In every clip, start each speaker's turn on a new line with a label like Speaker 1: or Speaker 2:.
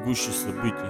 Speaker 1: гуще событий.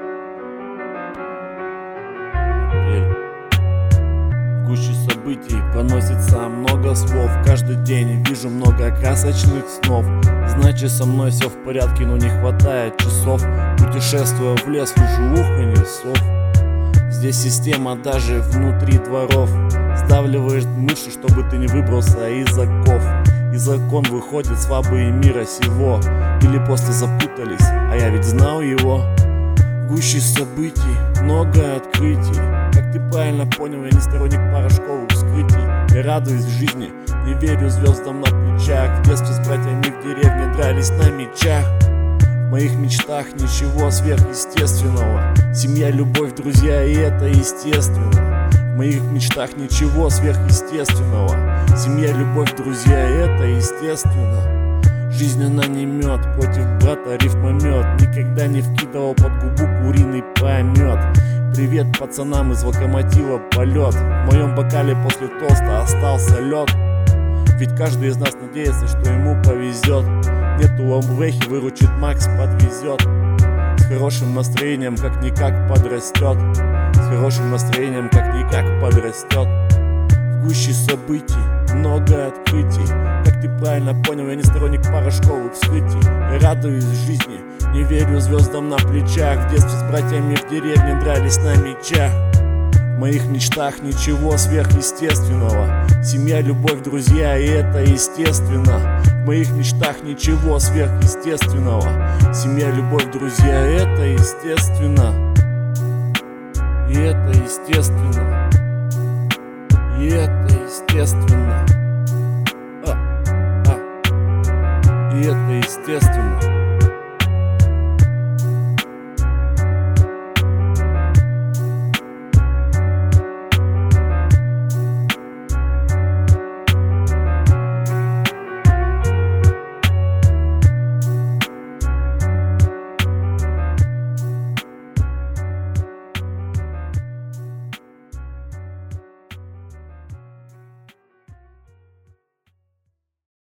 Speaker 1: Апрель. В гуще событий проносится много слов. Каждый день вижу много красочных снов. Значит, со мной все в порядке, но не хватает часов. Путешествуя в лес, слышу уханье сов. Здесь система даже внутри дворов сдавливает мышцы, чтобы ты не выбрался из оков. И закон выходит слабые мира сего. Или просто запутались, а я ведь знал его. В гуще событий много открытий. Как ты правильно понял, я не сторонник порошковых вскрытий. Я радуюсь жизни, не верю звездам на плечах. В детстве с братьями в деревне дрались на мечах. В моих мечтах ничего сверхъестественного. Семья, любовь, друзья, и это естественно. В моих мечтах ничего сверхъестественного. Семья, любовь, друзья, и это естественно. Жизнь она не мед, против брата рифмомет. Никогда не вкидывал под губу куриный помет. Привет пацанам из локомотива полет. В моем бокале после тоста остался лед. Ведь каждый из нас надеется, что ему повезет. Нету ламбрехи, выручит Макс, подвезет. С хорошим настроением как-никак подрастет. С хорошим настроением как-никак подрастет. В гуще событий много открытий. Как ты правильно понял, я не сторонник порошковых вскрытий. Я радуюсь жизни, не верю звездам на плечах. В детстве с братьями в деревне дрались на мечах. В моих мечтах ничего сверхъестественного. Семья, любовь, друзья, и это естественно. В моих мечтах ничего сверхъестественного. Семья, любовь, друзья, и это естественно. И это естественно. И это естественно. И это естественно.